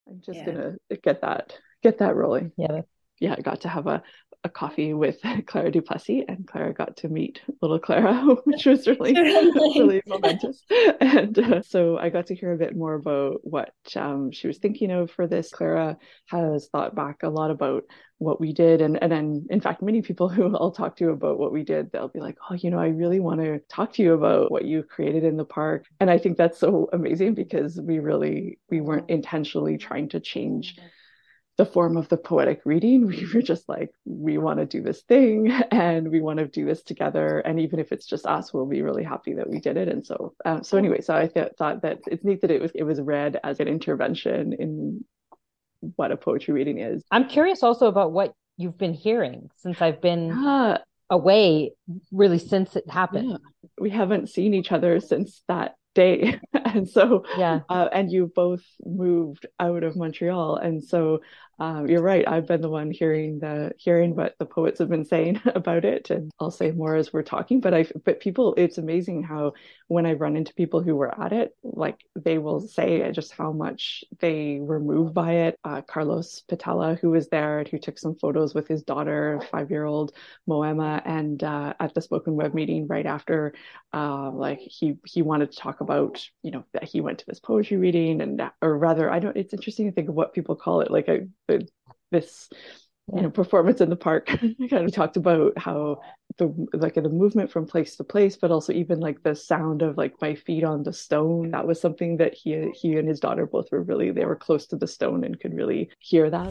I'm just Yeah. gonna get that rolling. Yeah. Yeah, I got to have a coffee with Clara Duplessis, and Clara got to meet little Clara, which was really, really momentous. And so I got to hear a bit more about what she was thinking of for this. Clara has thought back a lot about what we did. And then, in fact, many people who I'll talk to about what we did, they'll be like, oh, I really want to talk to you about what you created in the park. And I think that's so amazing because we weren't intentionally trying to change the form of the poetic reading. We were just like, we want to do this thing and we want to do this together. And even if it's just us, we'll be really happy that we did it. And so anyway, so thought that it's neat that it was read as an intervention in what a poetry reading is. I'm curious also about what you've been hearing since I've been Yeah, away, really, since it yeah. happened. We haven't seen each other since that day. And so, Yeah. and you both moved out of Montreal. And so, you're right. I've been the one hearing what the poets have been saying about it. And I'll say more as we're talking. But people, it's amazing how when I run into people who were at it, like they will say just how much they were moved by it. Carlos Patella, who was there, who took some photos with his daughter, 5-year-old Moema, and at the spoken web meeting right after, like he wanted to talk about that he went to this poetry reading, and or rather, I don't. It's interesting to think of what people call it, like this Yeah. performance in the park. Kind of talked about how the movement from place to place, but also even like the sound of like my feet on the stone. That was something that he and his daughter both were really, they were close to the stone and could really hear that.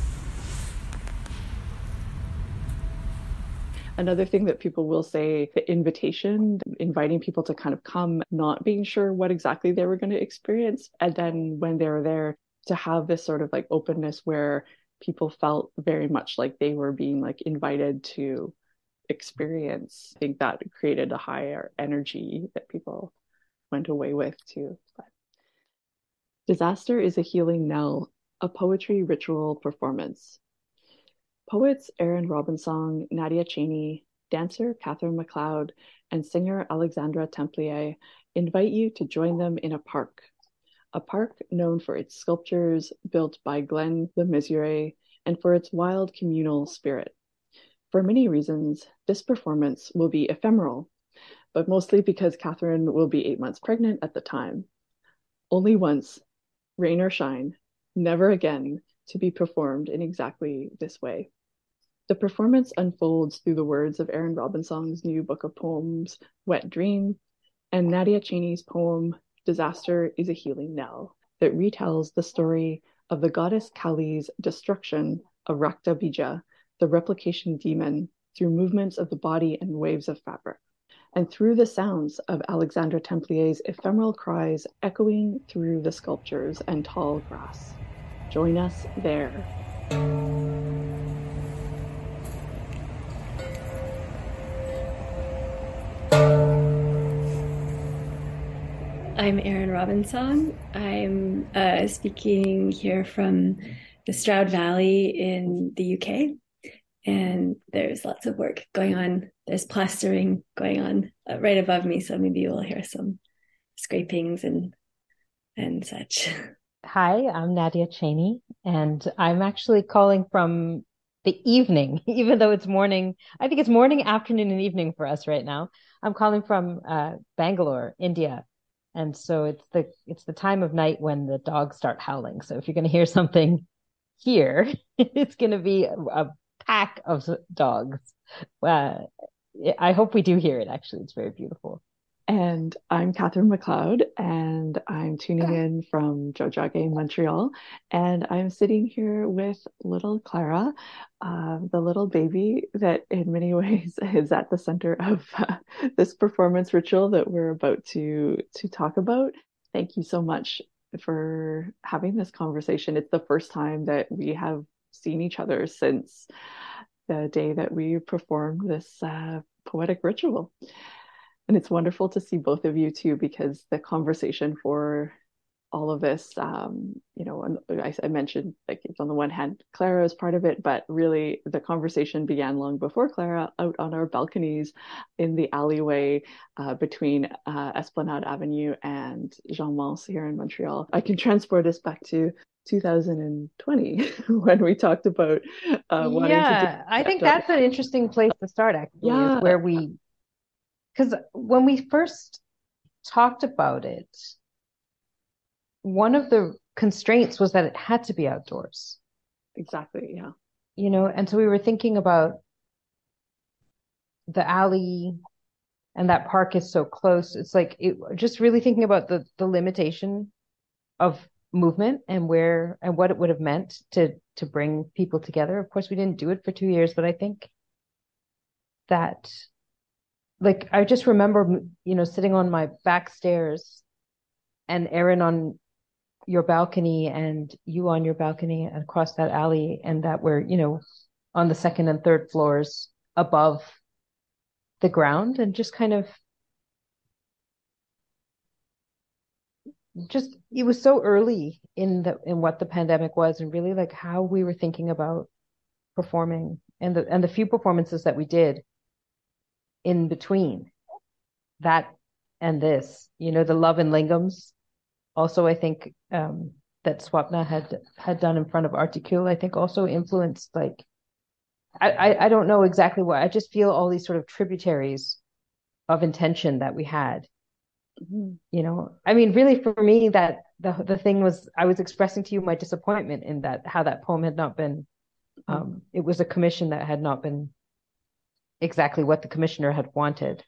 Another thing that people will say, the invitation, inviting people to kind of come, not being sure what exactly they were going to experience. And then when they were there, to have this sort of like openness where people felt very much like they were being like invited to experience. I think that created a higher energy that people went away with too. But Disaster is a Healing Knell, a poetry ritual performance. Poets Aaron Robinson, Nadia Cheney, dancer Catherine MacLeod, and singer Alexandra Templier invite you to join them in a park known for its sculptures built by Glenn Le Mesurier and for its wild communal spirit. For many reasons, this performance will be ephemeral, but mostly because Catherine will be 8 months pregnant at the time. Only once, rain or shine, never again to be performed in exactly this way. The performance unfolds through the words of Aaron Robinson's new book of poems, Wet Dream, and Nadia Cheney's poem, Disaster is a Healing Knell, that retells the story of the goddess Kali's destruction of Rakta Bija, the replication demon, through movements of the body and waves of fabric, and through the sounds of Alexandra Templier's ephemeral cries echoing through the sculptures and tall grass. Join us there. I'm Erin Robinson. I'm speaking here from the Stroud Valley in the UK, and there's lots of work going on. There's plastering going on right above me, so maybe you will hear some scrapings and such. Hi, I'm Nadia Cheney, and I'm actually calling from the evening, even though it's morning. I think it's morning, afternoon, and evening for us right now. I'm calling from Bangalore, India. And so it's the time of night when the dogs start howling. So if you're going to hear something here, it's going to be a pack of dogs. Uh, I hope we do hear it, actually. It's very beautiful. And I'm Catherine MacLeod, and I'm tuning in from Jojage, Montreal. And I'm sitting here with little Clara, the little baby that in many ways is at the center of this performance ritual that we're about to talk about. Thank you so much for having this conversation. It's the first time that we have seen each other since the day that we performed this poetic ritual. And it's wonderful to see both of you too, because the conversation for all of this, I mentioned like it's on the one hand, Clara is part of it, but really the conversation began long before Clara out on our balconies in the alleyway between Esplanade Avenue and Jean Mance here in Montreal. I can transport us back to 2020 when we talked about wanting to do Yeah, I think step-daughter. that's an interesting place to start, actually, is Yeah. where because when we first talked about it, one of the constraints was that it had to be outdoors, Exactly. Yeah. and so we were thinking about the alley, and that park is so close. It's like just really thinking about the limitation of movement and where and what it would have meant to bring people together. Of course, we didn't do it for 2 years, but I think that, like, I just remember, sitting on my back stairs and Erin on your balcony and you on your balcony across that alley, and that we're, on the second and third floors above the ground, and just kind of just it was so early in what the pandemic was, and really like how we were thinking about performing, and the few performances that we did in between that and this, the Love and Lingams. Also, I think that Swapna had done in front of Articule, I think also influenced, like, I don't know exactly what, I just feel all these sort of tributaries of intention that we had. I mean, really for me, that the thing was, I was expressing to you my disappointment in that, how that poem had not been, it was a commission that had not been exactly what the commissioner had wanted.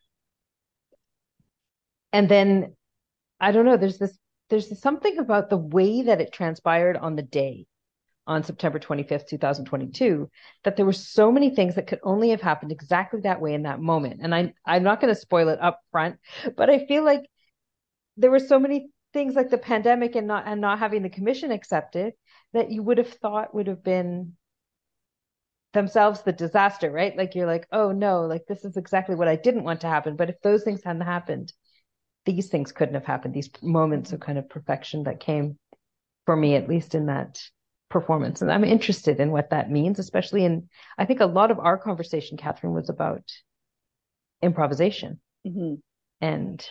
And then, I don't know, there's something about the way that it transpired on the day, on September 25th, 2022, that there were so many things that could only have happened exactly that way in that moment. And I'm not going to spoil it up front, but I feel like there were so many things, like the pandemic and not having the commission accepted, that you would have thought would have been themselves the disaster, right? Like, you're like, oh no, like this is exactly what I didn't want to happen. But if those things hadn't happened, these things couldn't have happened. These moments of kind of perfection that came, for me at least, in that performance. And I'm interested in what that means, especially I think a lot of our conversation, Catherine, was about improvisation, and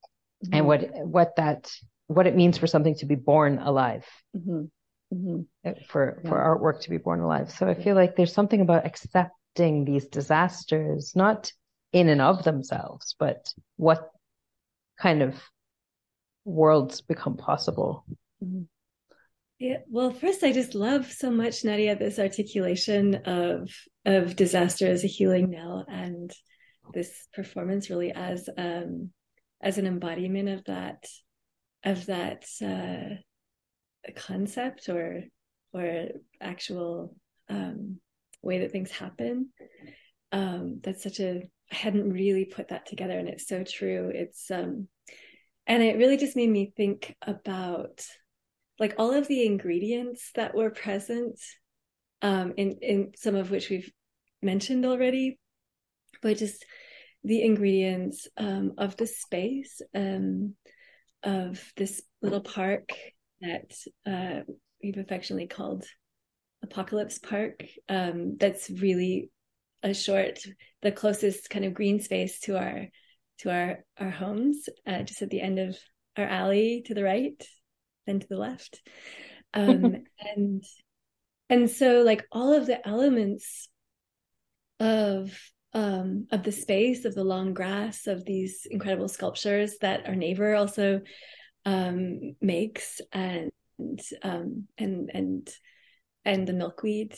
what it means for something to be born alive, for artwork to be born alive. So I feel like there's something about accepting these disasters, not in and of themselves, but what kind of worlds become possible. Yeah, well, first, I just love so much, Nadia, this articulation of disaster as a healing knell, and this performance really as an embodiment of that concept or actual way that things happen. That's such I hadn't really put that together, and it's so true. It's and it really just made me think about, like, all of the ingredients that were present, in some of which we've mentioned already, but just the ingredients of the space, of this little park that we've affectionately called Apocalypse Park. That's really the closest kind of green space to our homes, just at the end of our alley to the right, then to the left. And so, like, all of the elements of the space, of the long grass, of these incredible sculptures that our neighbor also makes, and the milkweed,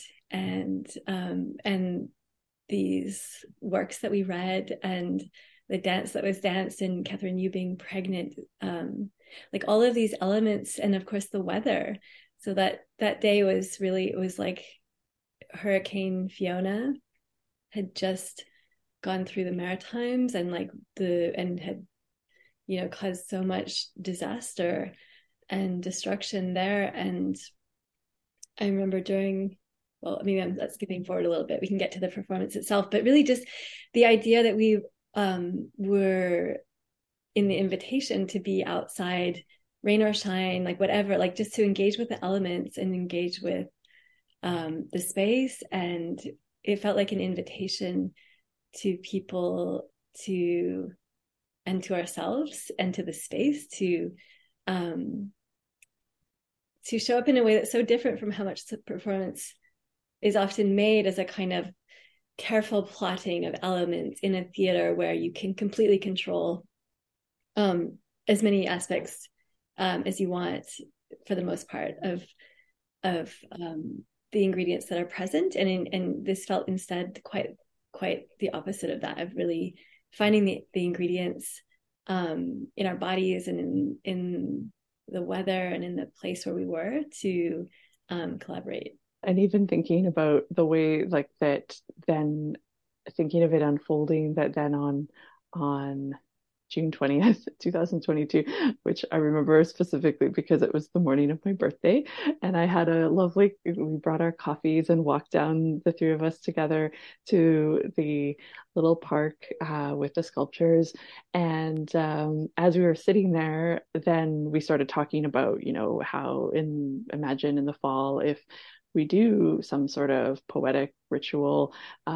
and these works that we read, and the dance that was danced, and Catherine, you being pregnant, like all of these elements, and of course the weather. So that day was really, it was like Hurricane Fiona had just gone through the Maritimes, and had caused so much disaster and destruction there. And I remember well, I mean, I'm skipping forward a little bit. We can get to the performance itself, but really just the idea that we were in the invitation to be outside, rain or shine, like whatever, like just to engage with the elements and engage with the space. And it felt like an invitation to people, and to ourselves, and to the space, to to show up in a way that's so different from how much the performance is often made as a kind of careful plotting of elements in a theater where you can completely control as many aspects as you want, for the most part, of the ingredients that are present. And this felt instead quite the opposite of that, of really finding the ingredients in our bodies and in the weather and in the place where we were to collaborate. And even thinking about the way like that, then thinking of it unfolding, that then on June 20th, 2022, which I remember specifically because it was the morning of my birthday. And I had we brought our coffees and walked down, the three of us together, to the little park with the sculptures. And as we were sitting there, then we started talking about, how imagine in the fall, if we do some sort of poetic ritual,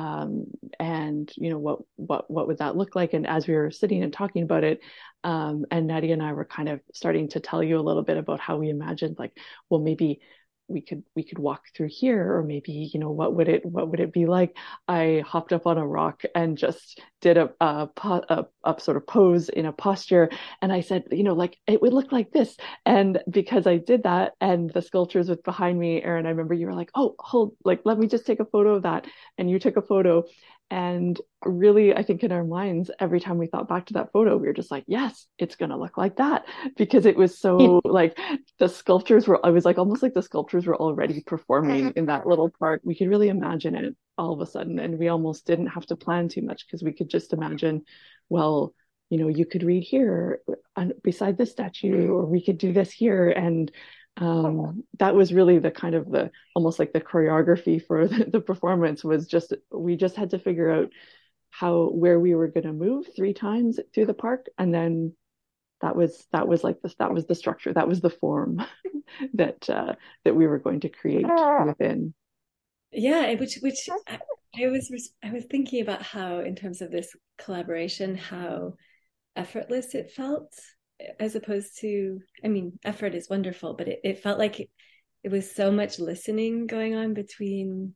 and what would that look like? And as we were sitting and talking about it, and Nadia and I were kind of starting to tell you a little bit about how we imagined, like, well, maybe we could walk through here, or maybe, what would it be like? I hopped up on a rock and just did a sort of pose in a posture, and I said, like, it would look like this. And because I did that, and the sculptures was behind me, Erin, I remember you were like, oh, hold, like, let me just take a photo of that, and you took a photo. And really, I think in our minds, every time we thought back to that photo, we were just like, yes, it's going to look like that, because it was so like I was like, almost like the sculptures were already performing in that little park. We could really imagine it all of a sudden. And we almost didn't have to plan too much, because we could just imagine, well, you could read here beside this statue, or we could do this here. And that was really the kind of almost like the choreography for the performance, was we just had to figure out where we were going to move 3 times through the park, and then that was the structure, that was the form that we were going to create within. Yeah, which I was thinking about how, in terms of this collaboration, how effortless it felt, as opposed to, I mean, effort is wonderful, but it felt like it was so much listening going on between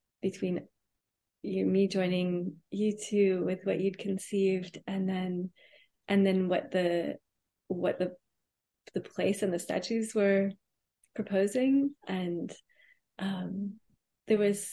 me joining you two with what you'd conceived, and then what the place and the statues were proposing. And there was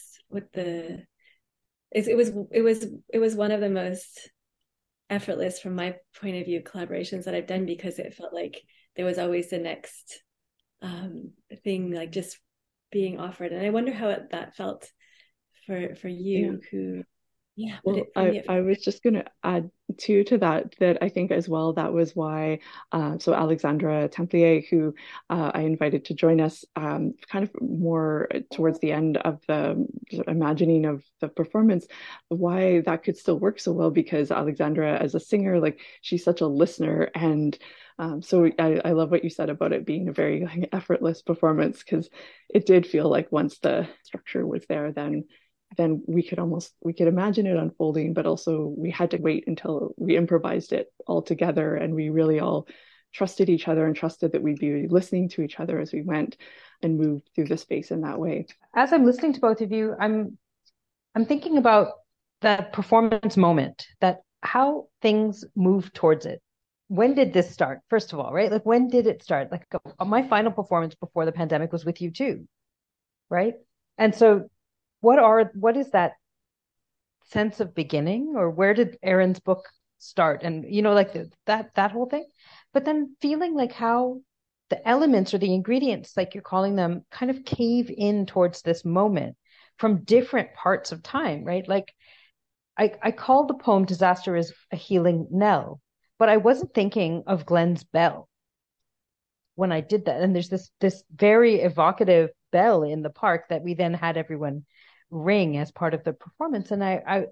it was one of the most effortless, from my point of view, collaborations that I've done, because it felt like there was always the next thing, like, just being offered. And I wonder how that felt for you, who well, I was just going to add to that I think as well, that was why so Alexandra Templier, who I invited to join us kind of more towards the end of the imagining of the performance, why that could still work so well, because Alexandra, as a singer, like, she's such a listener. And so I love what you said about it being a very, like, effortless performance, because it did feel like once the structure was there, then we could imagine it unfolding, but also we had to wait until we improvised it all together, and we really all trusted each other and trusted that we'd be listening to each other as we went and moved through the space in that way. As I'm listening to both of you, I'm thinking about that performance moment, that how things move towards it. When did this start? First of all, right? Like, when did it start? Like, my final performance before the pandemic was with you too, right? And so what is that sense of beginning, or where did Erin's book start? And, like that whole thing, but then feeling like how the elements, or the ingredients, like you're calling them, kind of cave in towards this moment from different parts of time, right? Like, I called the poem Disaster is a Healing Knell, but I wasn't thinking of Glen's bell when I did that. And there's this very evocative bell in the park that we then had everyone ring as part of the performance. And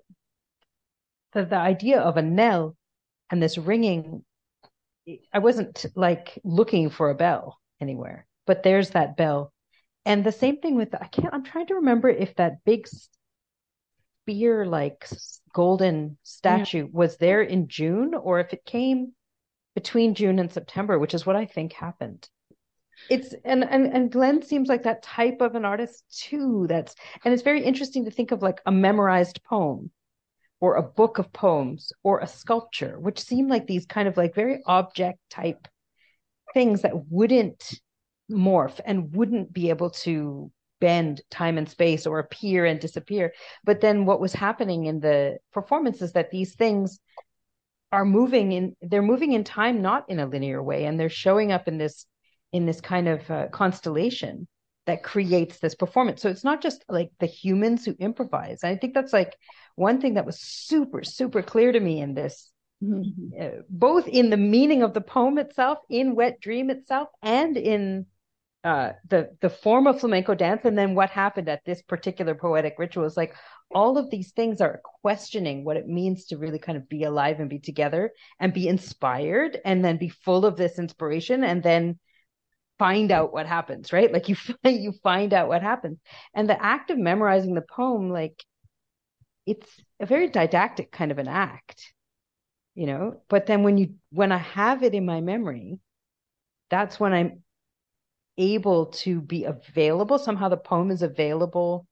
the idea of a knell and this ringing, I wasn't like looking for a bell anywhere, but there's that bell. And the same thing with I'm trying to remember if that big spear, like, golden statue was there in June, or if it came between June and September, which is what I think happened. It's and Glenn seems like that type of an artist too. And it's very interesting to think of like a memorized poem or a book of poems or a sculpture, which seem like these kind of like very object type things that wouldn't morph and wouldn't be able to bend time and space or appear and disappear. But then what was happening in the performance is that these things they're moving in time, not in a linear way, and they're showing up in this kind of constellation that creates this performance. So it's not just like the humans who improvise. I think that's like one thing that was super, super clear to me in this, both in the meaning of the poem itself, in Wet Dream itself, and in the form of flamenco dance, and then what happened at this particular poetic ritual is like all of these things are questioning what it means to really kind of be alive and be together and be inspired and then be full of this inspiration and then find out what happens, right? Like you find out what happens. And the act of memorizing the poem, like it's a very didactic kind of an act, but then when I have it in my memory, that's when I'm able to be available. Somehow the poem is available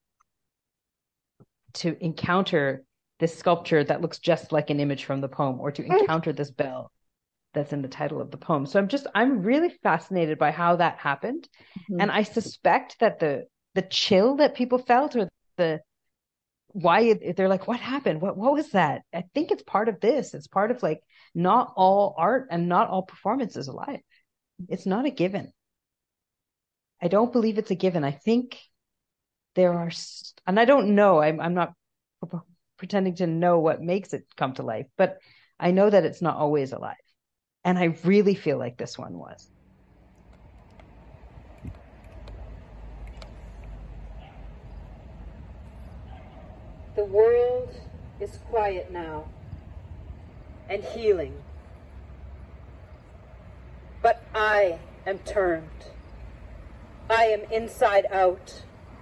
to encounter this sculpture that looks just like an image from the poem, or to encounter this bell that's in the title of the poem. So I'm really fascinated by how that happened. And I suspect that the chill that people felt, or why they're like, what happened? What was that? I think it's part of this. It's part of like, not all art and not all performance is alive. It's not a given. I don't believe it's a given. I think there are, and I don't know, I'm not pretending to know what makes it come to life, but I know that it's not always alive. And I really feel like this one was. The world is quiet now and healing. But I am turned. I am inside out.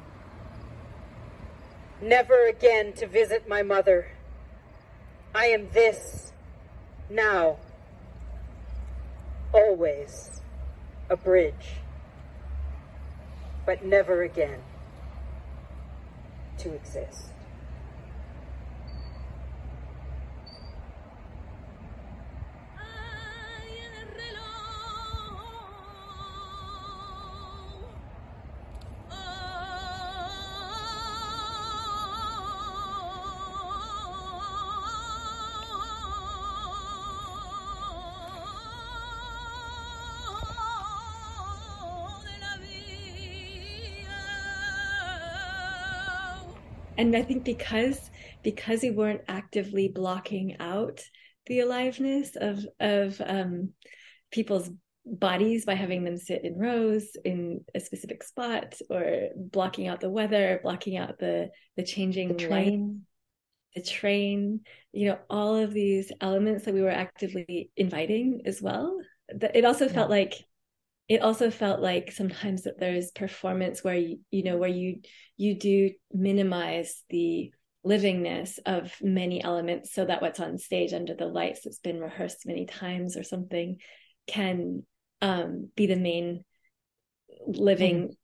Never again to visit my mother. I am this now. Always a bridge. But never again to exist. And I think because we weren't actively blocking out the aliveness of people's bodies by having them sit in rows in a specific spot, or blocking out the weather, blocking out the changing light, the train, all of these elements that we were actively inviting as well. It also felt like sometimes that there's performance where you do minimize the livingness of many elements, so that what's on stage under the lights that's been rehearsed many times or something can be the main living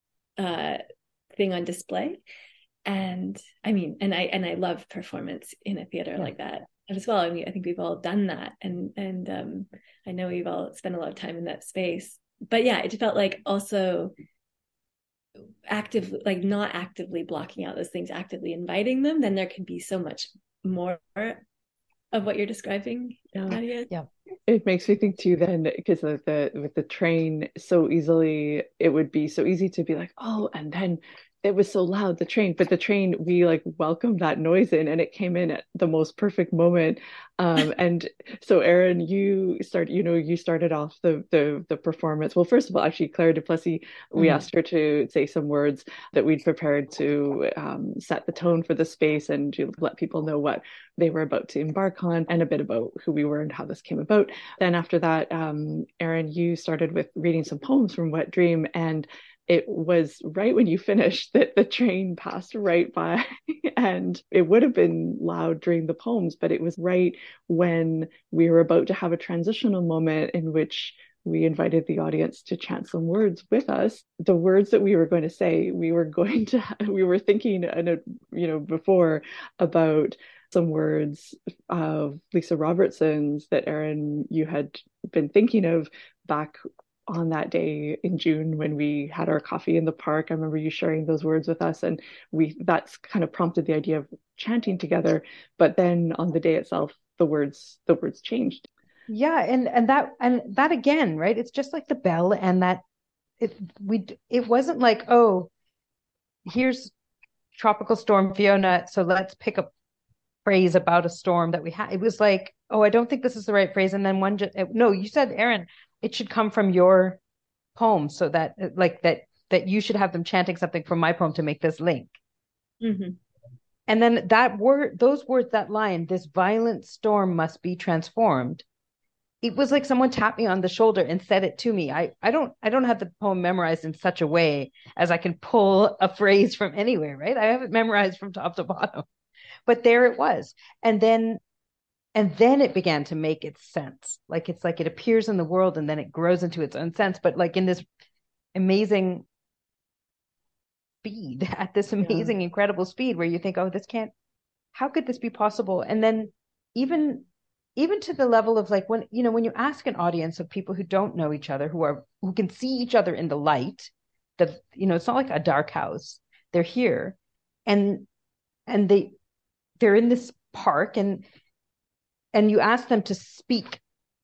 thing on display. And I love performance in a theater like that as well. I mean, I think we've all done that, and I know we've all spent a lot of time in that space. But yeah, it felt like also actively, like not actively blocking out those things, actively inviting them, then there could be so much more of what you're describing, Nadia. Yeah. It makes me think too then, because with the train, so easily, it would be so easy to be like, oh, and then it was so loud, the train, but the train, we like welcomed that noise in, and it came in at the most perfect moment. And so Erin, you started off the performance. Well, first of all, actually, Claire Duplessis, we asked her to say some words that we'd prepared to set the tone for the space and to let people know what they were about to embark on, and a bit about who we were and how this came about. Then after that, Erin, you started with reading some poems from Wet Dream, and it was right when you finished that the train passed right by, and it would have been loud during the poems, but it was right when we were about to have a transitional moment in which we invited the audience to chant some words with us. The words that we were going to say, we were thinking, before about some words of Lisa Robertson's that Erin, you had been thinking of back on that day in June when we had our coffee in the park. I remember you sharing those words with us, and that's kind of prompted the idea of chanting together. But then on the day itself, the words changed. Yeah, and that again, right? It's just like the bell, and that it wasn't like, oh, here's Tropical Storm Fiona, so let's pick a phrase about a storm that we had. It was like, oh, I don't think this is the right phrase, and then no, you said, Erin, it should come from your poem, so that like that you should have them chanting something from my poem to make this link. Mm-hmm. And then those words, that line, this violent storm must be transformed. It was like someone tapped me on the shoulder and said it to me. I don't have the poem memorized in such a way as I can pull a phrase from anywhere, right? I have it memorized from top to bottom. But there it was. And then it began to make its sense. Like it's like it appears in the world and then it grows into its own sense, but like in this amazing speed, at this amazing, incredible speed where you think, oh, how could this be possible? And then even to the level of like when you ask an audience of people who don't know each other, who can see each other in the light, that it's not like a dark house. They're here, and they're in this park, and you ask them to speak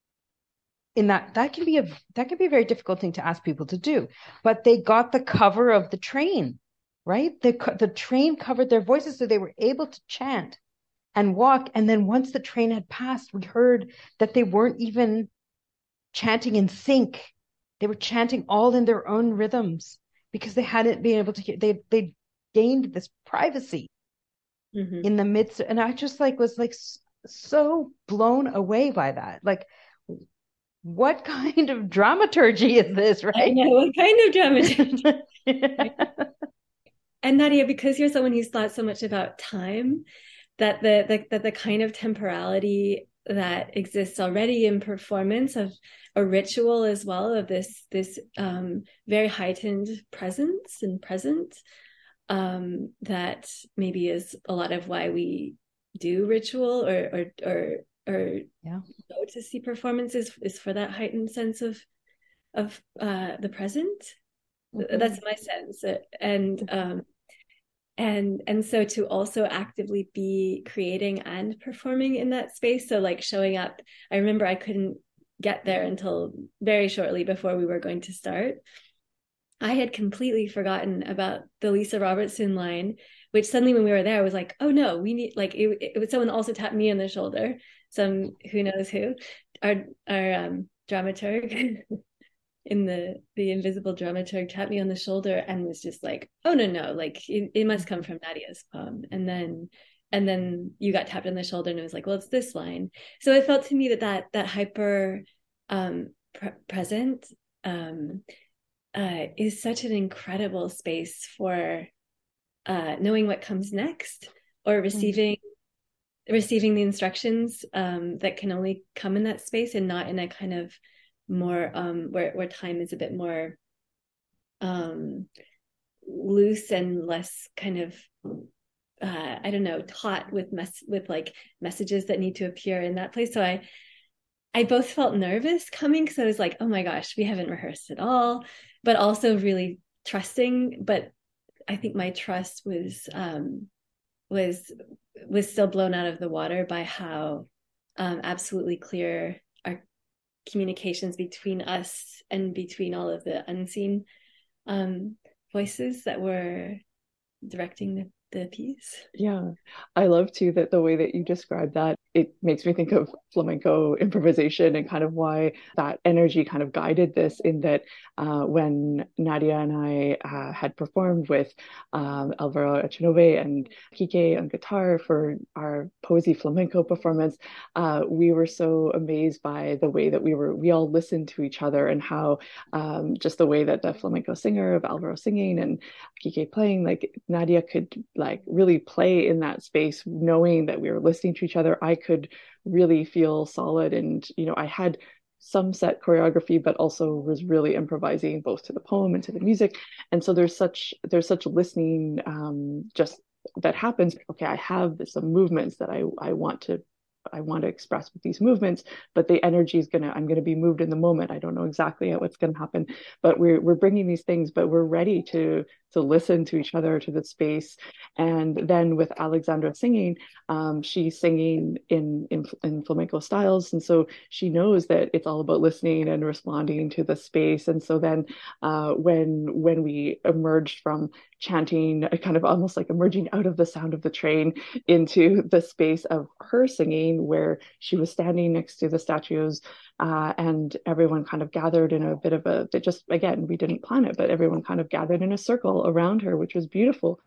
in that can be a very difficult thing to ask people to do. But they got the cover of the train, right? The train covered their voices, so they were able to chant and walk. And then once the train had passed, we heard that they weren't even chanting in sync. They were chanting all in their own rhythms because they hadn't been able to hear. They gained this privacy in the midst. And I just was so blown away by that. Like, what kind of dramaturgy is this, right? I know, what kind of dramaturgy? And Nadia, because you're someone who's thought so much about time, that the kind of temporality that exists already in performance of a ritual as well, of this very heightened presence and present, that maybe is a lot of why we do ritual or go to see performances, is for that heightened sense of the present. That's my sense. And so to also actively be creating and performing in that space. So like showing up, I remember I couldn't get there until very shortly before we were going to start. I had completely forgotten about the Lisa Robertson line, which suddenly when we were there, I was like, oh no, we need, like, it was someone also tapped me on the shoulder. Some, who knows who, our dramaturg in the invisible dramaturg tapped me on the shoulder and was just like, oh no, like it must come from Nadia's poem. And then you got tapped on the shoulder and it was like, well, it's this line. So it felt to me that hyper present is such an incredible space for knowing what comes next, or receiving the instructions that can only come in that space, and not in a kind of more where time is a bit more loose and less kind of I don't know, taught with like messages that need to appear in that place. So I both felt nervous coming because I was like, oh my gosh, we haven't rehearsed at all, but also really trusting. But I think my trust was still blown out of the water by how absolutely clear our communications between us and between all of the unseen voices that were directing the piece. Yeah, I love too that the way that you describe that, it makes me think of flamenco improvisation and kind of why that energy kind of guided this, in that when Nadia and I had performed with Alvaro Echenove and Kike on guitar for our Poesy Flamenco performance, we were so amazed by the way that we all listened to each other, and how just the way that the flamenco singer of Alvaro singing and Kike playing, like Nadia could like really play in that space, knowing that we were listening to each other. I could really feel solid, and I had some set choreography, but also was really improvising both to the poem and to the music. And so there's such listening, just that happens. Okay, I have some movements that I want to express with these movements, but the energy is I'm gonna be moved in the moment. I don't know exactly what's gonna happen, but we're bringing these things, but we're ready to listen to each other, to the space. And then with Alexandra singing, she's singing in flamenco styles, and so she knows that it's all about listening and responding to the space. And so then, when we emerged from chanting, kind of almost like emerging out of the sound of the train into the space of her singing, where she was standing next to the statues, and everyone kind of gathered in a bit of just, again, we didn't plan it, but everyone kind of gathered in a circle around her, which was beautiful.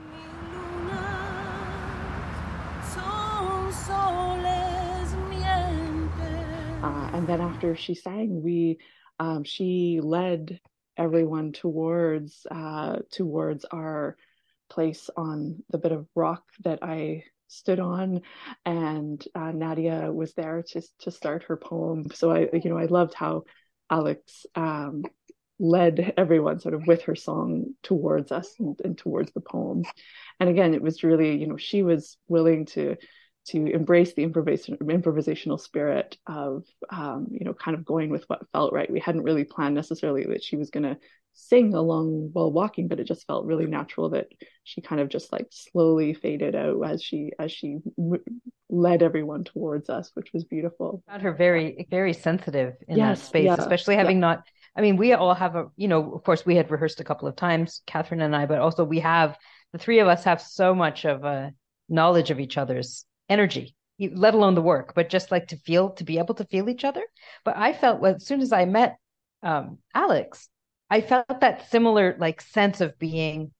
And then after she sang, she led everyone towards our place on the bit of rock that I stood on, and Nadia was there to start her poem. So I loved how Alex led everyone sort of with her song towards us and towards the poem. And again, it was really, she was willing to embrace the improvisational spirit of, kind of going with what felt right. We hadn't really planned necessarily that she was going to sing along while walking, but it just felt really natural that she kind of just like slowly faded out as she led everyone towards us, which was beautiful. I found her very, very sensitive in that Yes, space, yeah, especially having yeah. not, I mean, we all have of course we had rehearsed a couple of times, Catherine and I, but also the three of us have so much of a knowledge of each other's energy, let alone the work, but just like to be able to feel each other. But I felt, as soon as I met Alex, I felt that similar like sense of being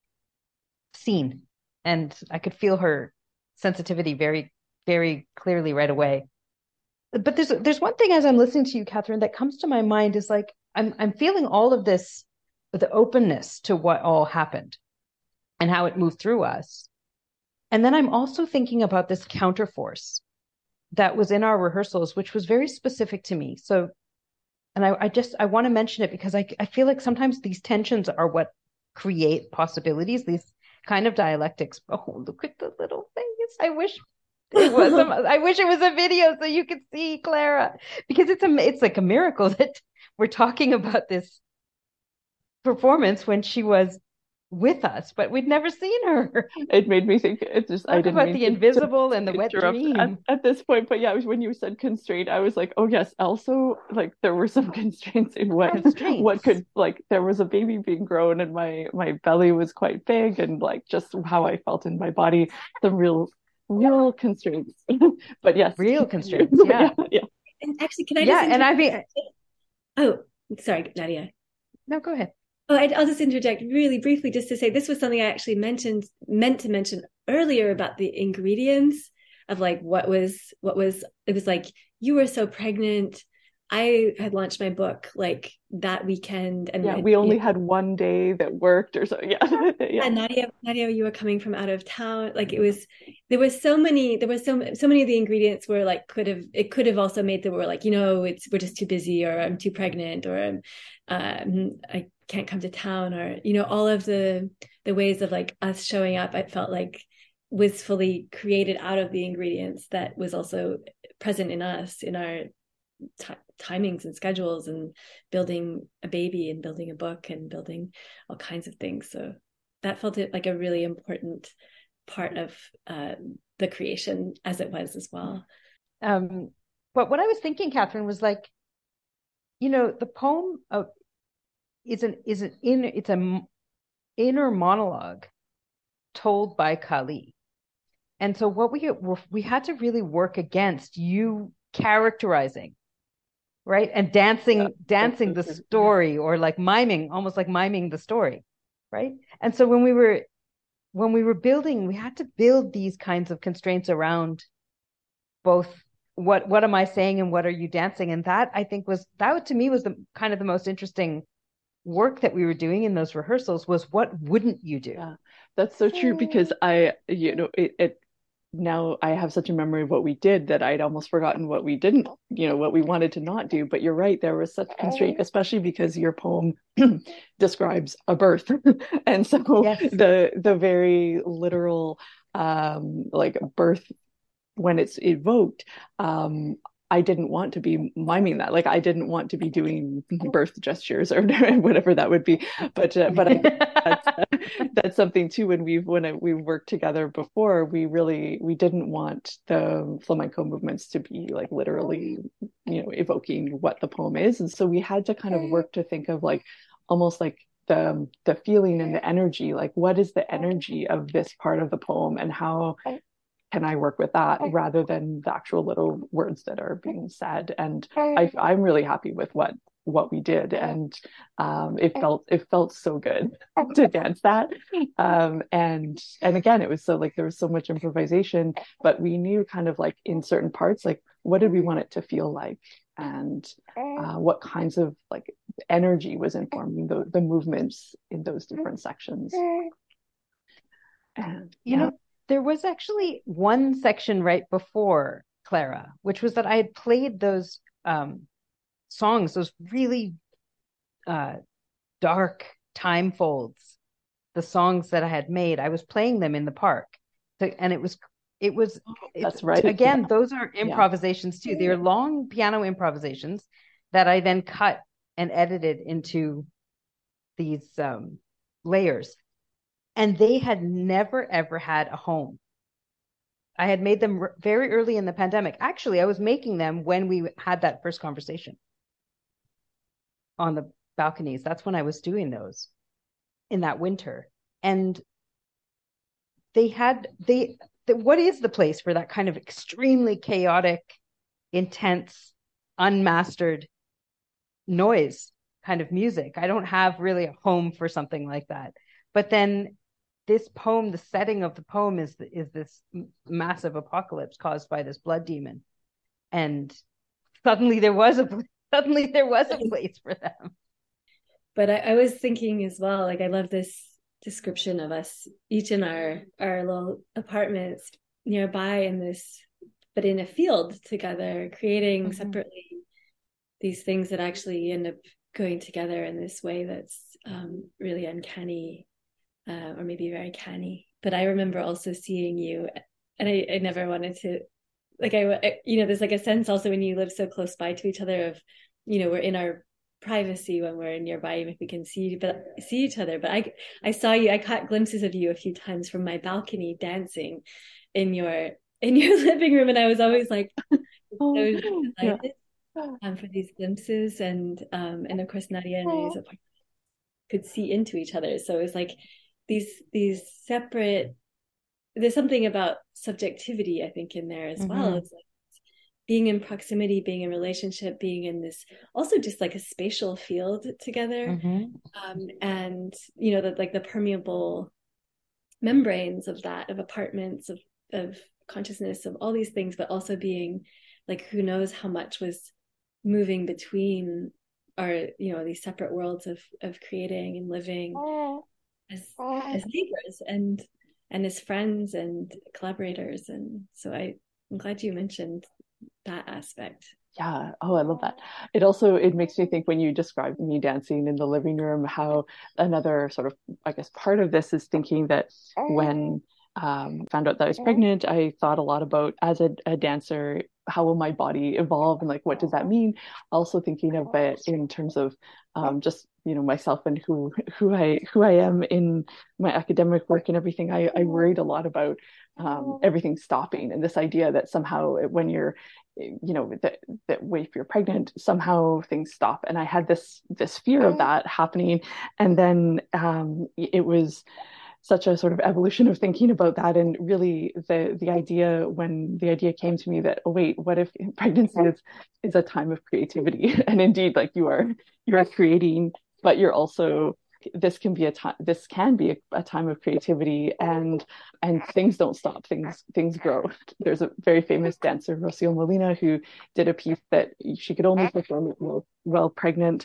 seen, and I could feel her sensitivity very, very clearly right away. But there's one thing as I'm listening to you, Catherine, that comes to my mind is like I'm feeling all of this, the openness to what all happened and how it moved through us. And then I'm also thinking about this counterforce that was in our rehearsals, which was very specific to me. So, and I want to mention it because I feel like sometimes these tensions are what create possibilities, these kind of dialectics. Oh, look at the little things. I wish it was a video so you could see Clara, because it's like a miracle that we're talking about this performance when she was with us, but we'd never seen her. It made me think. It just Talk I didn't about mean the invisible and the wet interrupt dream. at this point, but yeah, when you said constraint, I was like, oh yes. Also, like there were some constraints in what could, like, there was a baby being grown, and my belly was quite big, and like just how I felt in my body, the real constraints. But yes, real constraints. Yeah. Yeah. And actually, can I yeah, and I mean, oh, sorry, Nadia. No, go ahead. Oh, I'll just interject really briefly just to say this was something I actually meant to mention earlier about the ingredients of like what was it was like you were so pregnant. I had launched my book like that weekend, and we only had one day that worked or so. Yeah. Yeah. Nadia, you were coming from out of town. Like there were so many of the ingredients were like it could have also made that we're like, we're just too busy, or I'm too pregnant, or I can't come to town, or all of the ways of like us showing up, I felt like was fully created out of the ingredients that was also present in us, in our timings and schedules, and building a baby and building a book and building all kinds of things. So that felt like a really important part of the creation, as it was as well. But what I was thinking, Catherine, was like, the poem it's an inner monologue told by Kali. And so what we had to really work against you characterizing, right? And dancing the story, or like almost like miming the story, right? And so when we were building, we had to build these kinds of constraints around both what am I saying and what are you dancing? And that, I think, that to me was the kind of the most interesting work that we were doing in those rehearsals, was what wouldn't you do? Yeah, that's so true, because it now I have such a memory of what we did that I'd almost forgotten what we didn't, what we wanted to not do. But you're right, there was such constraint, especially because your poem describes a birth. And so Yes. the very literal like birth, when it's evoked, I didn't want to be miming that. Like I didn't want to be doing birth gestures or whatever that would be. But that's something too. When we worked together before, we didn't want the flamenco movements to be like literally, evoking what the poem is, and so we had to kind of work to think of like almost like the feeling and the energy, like what is the energy of this part of the poem, and how can I work with that rather than the actual little words that are being said. And I'm really happy with what we did, and it felt so good to dance that. And again, it was so like there was so much improvisation, but we knew kind of like in certain parts, like what did we want it to feel like, and what kinds of like energy was informing the movements in those different sections. And there was actually one section right before Clara, which was that I had played those songs, those really dark time folds, the songs that I had made. I was playing them in the park, and that's right. Again, those are improvisations too. They're long piano improvisations that I then cut and edited into these layers. And they had never, ever had a home. I had made them very early in the pandemic. Actually, I was making them when we had that first conversation on the balconies. That's when I was doing those in that winter. And what is the place for that kind of extremely chaotic, intense, unmastered noise kind of music? I don't have really a home for something like that. But then this poem, the setting of the poem is this massive apocalypse caused by this blood demon, and suddenly there was a place for them. But I was thinking as well, like I love this description of us each in our little apartments nearby but in a field together, creating separately these things that actually end up going together in this way that's really uncanny. Or maybe very canny. But I remember also seeing you, and I never wanted to, like there's like a sense also when you live so close by to each other of, we're in our privacy when we're nearby, even if we can see each other. But I saw you, I caught glimpses of you a few times from my balcony dancing in your living room, and I was always like so delighted for these glimpses, and of course Nadia and I could see into each other, so it was like these separate, there's something about subjectivity I think in there as well. It's like being in proximity, being in relationship, being in this also just like a spatial field together. And that like the permeable membranes of apartments, of consciousness, of all these things, but also being like, who knows how much was moving between our these separate worlds of creating and living as neighbors and as friends and collaborators. And so I'm glad you mentioned that aspect. Yeah. Oh, I love that. It makes me think when you described me dancing in the living room, how another sort of, I guess, part of this is thinking that when found out that I was pregnant, I thought a lot about, as a dancer, how will my body evolve, and like what does that mean? Also thinking of it in terms of just myself and who I am in my academic work and everything. I worried a lot about everything stopping, and this idea that somehow when you're that if you're pregnant, somehow things stop. And I had this fear of that happening. And then it was such a sort of evolution of thinking about that, and really the idea, when the idea came to me that, oh wait, what if pregnancy is a time of creativity? And indeed, like you are creating, but you're also, this can be a time of creativity, and things don't stop, things grow. There's a very famous dancer, Rocio Molina, who did a piece that she could only perform it while pregnant,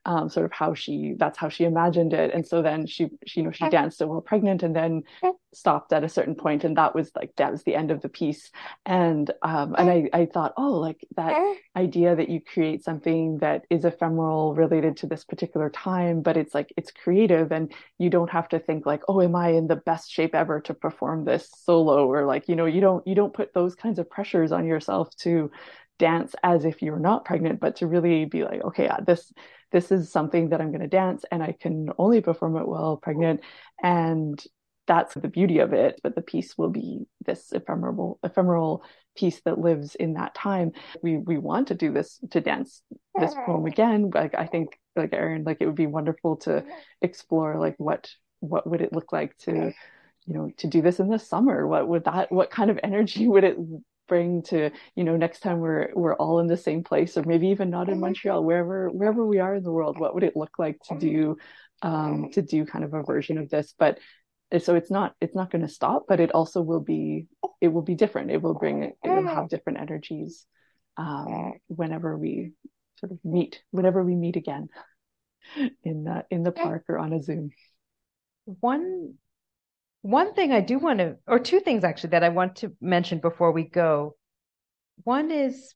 sort of that's how she imagined it. And so then she danced it while pregnant, and then stopped at a certain point, and that was the end of the piece. And I thought, oh, like that idea that you create something that is ephemeral related to this particular time, but it's like it's creative, and you don't have to think like, oh, am I in the best shape ever to perform this solo, or like, you don't put those kinds of pressures on yourself to dance as if you're not pregnant, but to really be like, okay, yeah, this is something that I'm going to dance, and I can only perform it while pregnant. And that's the beauty of it. But the piece will be this ephemeral piece that lives in that time. We want to do this, to dance this poem again. Like, I think, like Erin, like it would be wonderful to explore like what would it look like to, to do this in the summer. What kind of energy would it bring to, next time we're all in the same place, or maybe even not in Montreal, wherever we are in the world, what would it look like to do kind of a version of this? But so it's not going to stop, but it also will be different. It will have different energies whenever we meet again in the park or on a Zoom. One thing I do want to, or two things actually, that I want to mention before we go. One is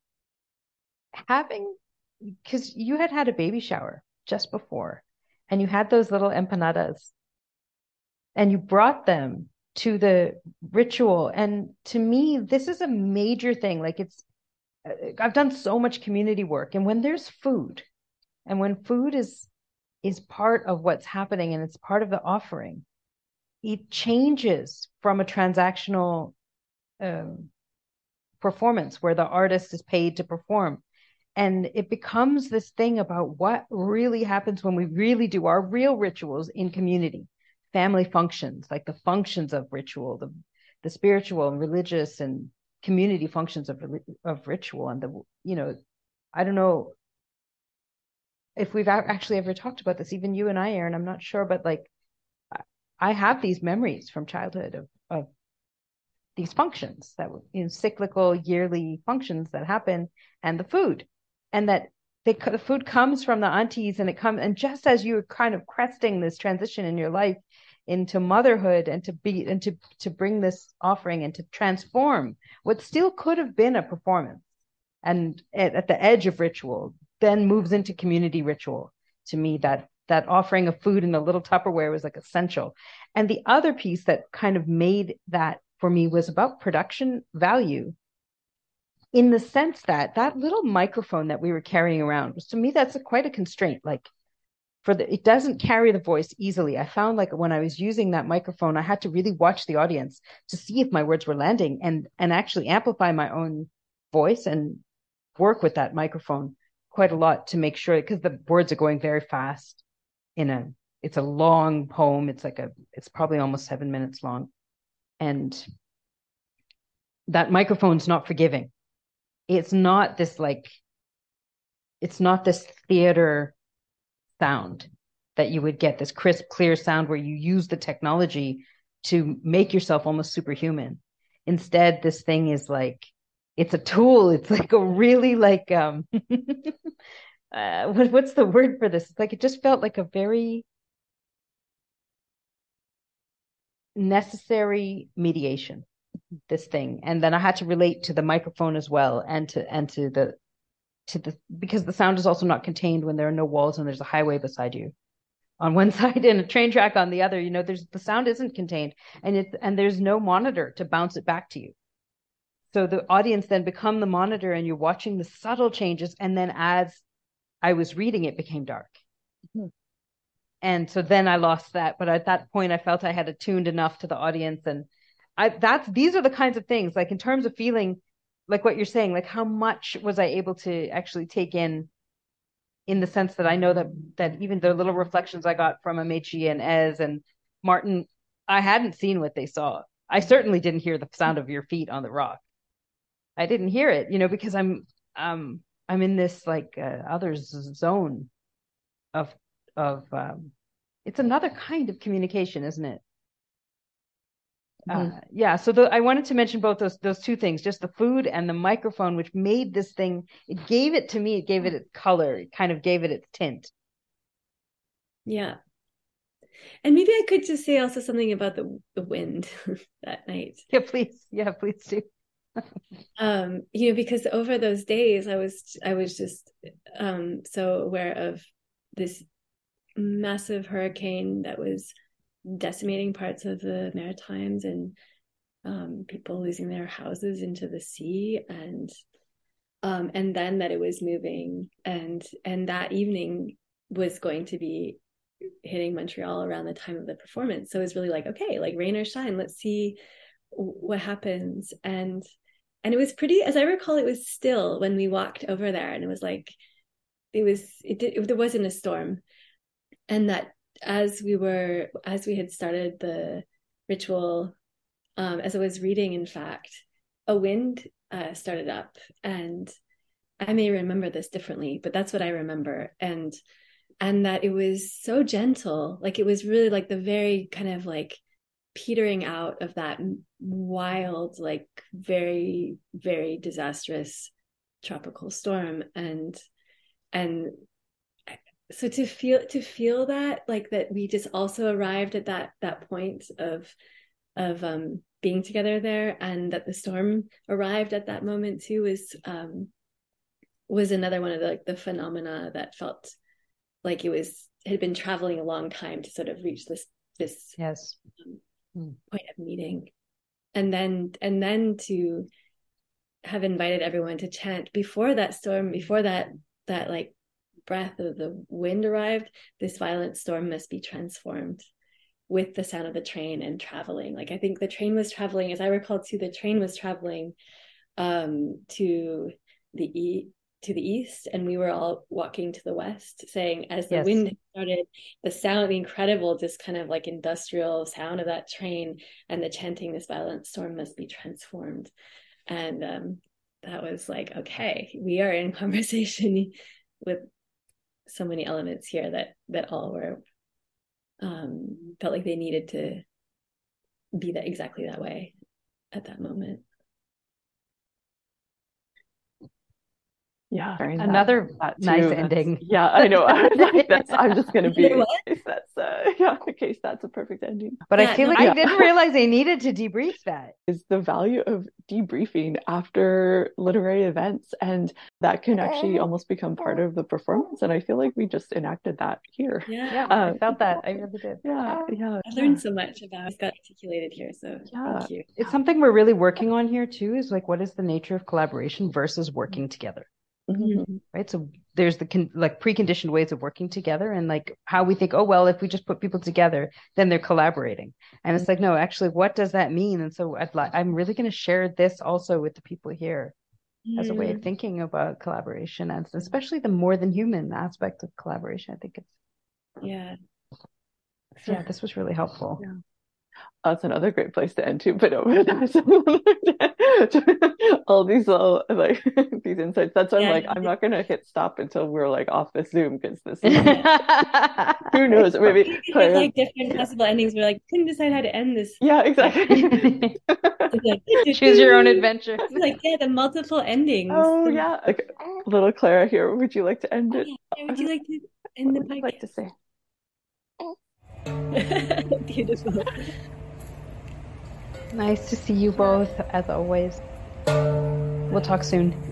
because you had a baby shower just before, and you had those little empanadas, and you brought them to the ritual. And to me, this is a major thing. Like I've done so much community work, and when there's food, and when food is part of what's happening, and it's part of the offering, it changes from a transactional performance where the artist is paid to perform. And it becomes this thing about what really happens when we really do our real rituals in community, family functions, like the functions of ritual, the spiritual and religious and community functions of ritual. And I don't know if we've actually ever talked about this, even you and I, Erin, I'm not sure, but like, I have these memories from childhood of these functions that were cyclical yearly functions that happen, and the food, and that the food comes from the aunties, and and just as you're kind of cresting this transition in your life into motherhood, and to bring this offering and to transform what still could have been a performance, and at the edge of ritual, then moves into community ritual. To me, that offering of food in the little Tupperware was like essential. And the other piece that kind of made that for me was about production value, in the sense that little microphone that we were carrying around was, to me, that's quite a constraint. Like it doesn't carry the voice easily. I found like when I was using that microphone, I had to really watch the audience to see if my words were landing, and actually amplify my own voice and work with that microphone quite a lot to make sure, because the words are going very fast. It's a long poem. It's probably almost 7 minutes long. And that microphone's not forgiving. It's not this theater sound that you would get, this crisp, clear sound where you use the technology to make yourself almost superhuman. Instead, this thing is like, it's a tool. It's like a really like, what's the word for this? It's like, it just felt like a very necessary mediation, this thing. And then I had to relate to the microphone as well, and to the because the sound is also not contained when there are no walls and there's a highway beside you on one side and a train track on the other. The sound isn't contained, and there's no monitor to bounce it back to you. So the audience then become the monitor, and you're watching the subtle changes. And then as I was reading, it became dark. Mm-hmm. And so then I lost that. But at that point, I felt I had attuned enough to the audience. And these are the kinds of things, like in terms of feeling, like what you're saying, like how much was I able to actually take in the sense that I know that even the little reflections I got from Amechi and Ez and Martin, I hadn't seen what they saw. I certainly didn't hear the sound of your feet on the rock. I didn't hear it, because I'm in this like other zone of it's another kind of communication, isn't it? Mm-hmm. Yeah. So I wanted to mention both those two things, just the food and the microphone, which made this thing. It gave it to me. It gave it its color. It kind of gave it its tint. Yeah. And maybe I could just say also something about the wind that night. Yeah, please. Yeah, please do. Because over those days I was just so aware of this massive hurricane that was decimating parts of the Maritimes, and people losing their houses into the sea, and then that it was moving, and that evening was going to be hitting Montreal around the time of the performance. So it was really like, okay, like rain or shine, let's see what happens. And it was pretty, as I recall, it was still when we walked over there, and it was like there wasn't a storm. And that as we had started the ritual, as I was reading, in fact, a wind started up, and I may remember this differently, but that's what I remember. And that it was so gentle, like it was really like the very kind of like petering out of that wild, like very, very disastrous tropical storm. And so to feel that, like that we just also arrived at that point of being together there, and that the storm arrived at that moment too, was another one of the phenomena that felt like it had been traveling a long time to sort of reach this yes point of meeting. And then to have invited everyone to chant before that storm, before that like breath of the wind arrived, this violent storm must be transformed with the sound of the train and traveling. Like I think the train was traveling, as I recall too, the train was traveling to the east, and we were all walking to the west, saying, as the wind started, the sound, the incredible, just kind of like industrial sound of that train, and the chanting, this violent storm must be transformed. And that was like, okay, we are in conversation with so many elements here that all were felt like they needed to be that exactly that way at that moment. Yeah, another nice ending. Yeah, I know. I'm just going to be in case that's a perfect ending. But I feel like I didn't realize I needed to debrief that. Is the value of debriefing after literary events, and that can actually almost become part of the performance. And I feel like we just enacted that here. Yeah, I felt that. I really did. Yeah. I learned so much about it. It's got articulated here, so thank you. It's something we're really working on here too, is like, what is the nature of collaboration versus working together? Mm-hmm. Right, so there's the preconditioned ways of working together, and like how we think, oh well, if we just put people together, then they're collaborating, and it's like, no, actually, what does that mean? And so I'm really going to share this also with the people here as a way of thinking about collaboration, and especially the more than human aspect of collaboration. I think it's this was really helpful. That's another great place to end too, but all these little these insights. That's why I'm like, I'm not gonna hit stop until we're like off the Zoom, because this is who knows, maybe like different possible endings. We're like, couldn't decide how to end this. Yeah, exactly. Choose your own adventure. Like the multiple endings. Oh yeah, like little Clara here. Would you like to end it? Yeah, would you like to end the podcast? What would you like to say? Beautiful. Nice to see you both, as always. We'll talk soon.